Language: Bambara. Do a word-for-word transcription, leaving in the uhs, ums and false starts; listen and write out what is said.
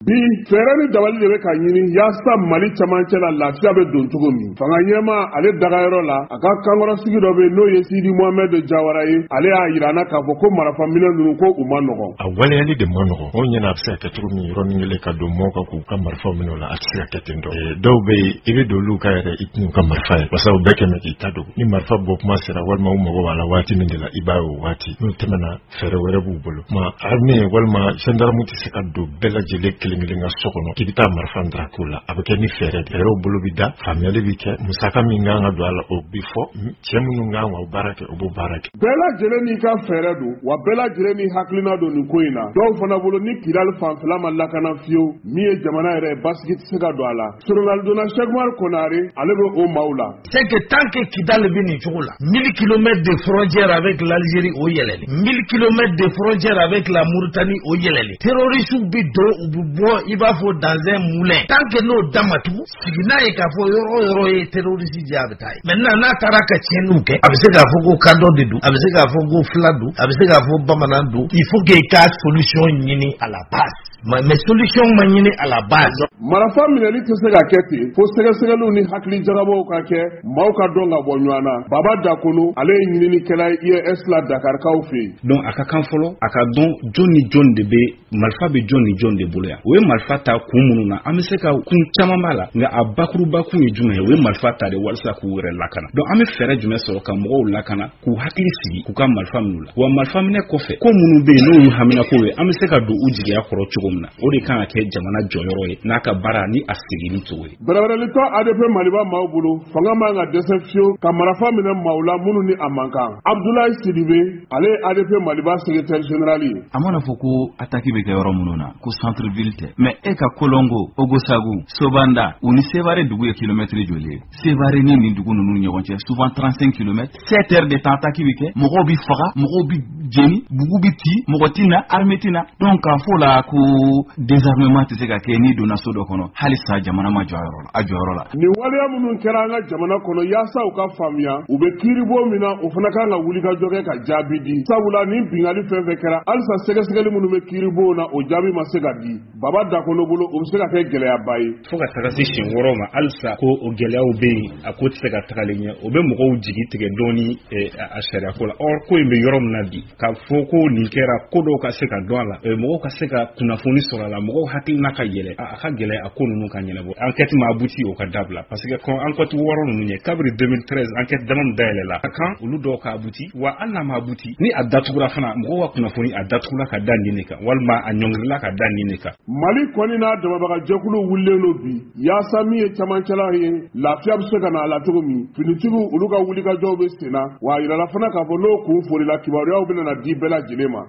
bi fɛɛrɛ ni dabali de bɛ ka ɲini yaasa Mali camancɛ la lafiya bɛ don cogo min. Fanga ɲɛma ale dagayɔrɔ la a ka kankɔrɔ sigi dɔ bɛ n'o ye Sidi Mohamed Jawara ye ale y'a yira na k'a fɔ ko marifa minɛ ninnu ko u ma nɔgɔn. A waleyali de ma nɔgɔn. O ɲɛna a bɛ se ka kɛ cogo min yɔrɔnin kelen ka don mɔgɔw kan k'u ka marifa minɛ o la a tɛ se ka kɛ ten dɔ. Dɔw bɛ yen i bɛ don olu ka yɛrɛ i t'u ka marifa ye basa u bɛɛ kɛmɛ k'i ta dogo. Ni marifa bɔ kuma sera walima u mago b'a la waati min de la i b'a ye o waati n'u tɛmɛna fɛɛrɛ wɛrɛ b'u bolo. Ma armée walima gendarme tɛ se ka don bɛɛ lajɛlen kelen kelen ka so kɔnɔ k'i bɛ taa marifa ndarako la a bɛ kɛ ni fɛɛrɛ de. Fɛɛrɛw bolo bi da faamuyali bi kɛ musaka min kan ka don a la o bi fɔ cɛ minnu kan ka baara kɛ o b'o baara kɛ. Bɛɛ lajɛlen n'i ka fɛɛrɛ don wa bɛɛ lajɛlen ni hakilina don nin ko in na. Dɔw fana bolo ni Kidali fanfɛla ma lakana fiyewu min ye jamana yɛrɛ basigi tɛ se ka don a la. Journal donna Cheikh Oumar Konare ale bɛ o maaw la. C'est que tant que Kidali bɛ nin cogo la mille kilomètres de frontière avec l'Algérie o yɛlɛli mille kilomètres de frontière avec la Mauritanie o yɛlɛli terroristes bi don u bi bɔ i b'a fɔ dans un moulin tant que n'o damatugu sigi n'a ye k'a fɔ yɔrɔ yɔrɔ ye terroriste jɛ a bɛ taa ye maintenant n'a taara ka tiɲɛniw kɛ a bɛ se k'a fɔ ko kadɔ de don a bɛ se k'a fɔ ko fila don a bɛ se k'a fɔ bamanan don il faut que i ka solution ɲini à la base mais, mais solution ma ɲini à la base. Marifa minɛli tɛ se ka kɛ ten fo sɛgɛsɛgɛliw ni hakili jagabaw ka kɛ maaw ka dɔn ka bɔ ɲɔgɔn na. Baba Dakolo ale ye ɲininikɛla I A S la Dakarikaw fɛ yen. Donc a ka kan fɔlɔ a ka dɔn jɔn ni jɔn de bɛ marifa bɛ jɔn ni jɔn de bolo yan. O ye marifa ta kun minnu na an bɛ se ka kun caman b'a la nka a bakuruba kun ye jumɛn ye o ye marifa ta de walasa k'u yɛrɛ lakana. Donc an bɛ fɛɛrɛ jumɛn sɔrɔ ka mɔgɔw lakana k'u hakili sigi k'u ka marifa minnu la wa marifa minɛ kɔfɛ ko minnu bɛ yen n'o ye haminako ye an bɛ se ka don u jigiya kɔrɔ cogo min na o de kan ka kɛ jamana jɔyɔrɔ ye n'a ka baara ni a segini cogo ye. Bɛrɛbɛrɛlitɔ A D P Maliba maaw bolo fanga man ka dɛsɛ fiyewu ka marifa minɛ maaw la minnu ni a man kan. Abdoulaye Sidibe ale ye A D P Maliba secrétaire général ye. A mana fɔ ko attaque bɛ kɛ yɔrɔ minnu na ko centre ville tɛ mais e ka Kolongo, Ogosagu, Sobanda u ni Sevare dugu ye kilomètre joli ye. Sevare ni nin dugu ninnu ni ɲɔgɔn cɛ souvent trente-cinq kilomètres sept heures de temps attaque bɛ kɛ mɔgɔw bi faga mɔgɔw bi jeni bugu bi ci mɔgɔ ti na armée ti na donc k'a fɔ la ko désarmement tɛ se ka kɛ ni donna so dɔ kɔnɔ hali sa jamana ma jɔ a yɔrɔ la a jɔyɔrɔ la. Nin waleya minnu kɛra an ka jamana kɔnɔ yaasa u ka faamuya u bɛ kiiribɔ min na o fana kan ka wuli ka jɔ kɛ ka jaabi di sabula ni bingali fɛn fɛn kɛra halisa sɛgɛsɛgɛli minnu bɛ kiiribɔ na o jaabi ma se ka di. Baba Dakolo bolo o bɛ se ka kɛ gɛlɛyaba ye. Fo ka taga se siɲɛ wɔɔrɔ ma halisa ko o gɛlɛyaw bɛ yen a ko tɛ se ka tagalen ɲɛ o bɛ mɔgɔw jigi tigɛ dɔɔni a sariya ko la or ko in bɛ yɔrɔ min na bi k'a fɔ ko nin kɛra ko dɔw ka se ka dɔn a la mɔgɔw ka se ka kunnafoni sɔrɔ a la mɔgɔw hakilina ka yɛlɛ a ka gɛlɛ a ko ninnu ka ɲɛnabɔ enquête ma abouti o ka dabila parce que quand enquête wɔɔrɔ ninnu ɲɛ kabiri deux mille treize enquête dama min dayɛlɛ la a kan olu dɔw ka abouti wa hali n'a ma abouti ni a datugura fana mɔgɔw ka kunnafoni a datugula ka da nin de kan walima a ɲɔngirila ka da nin de kan. Mali kɔni n'a dɛmɛbagajɛkulu wulilen don bi yaasa min ye camancɛla ye lafiya bɛ se ka na a la cogo min finitigiw olu ka wulikajɔw bɛ sen na wa a yirala fana k'a fɔ n'o kun folila kibaruyaw bɛna na di bɛɛ lajɛlen ma.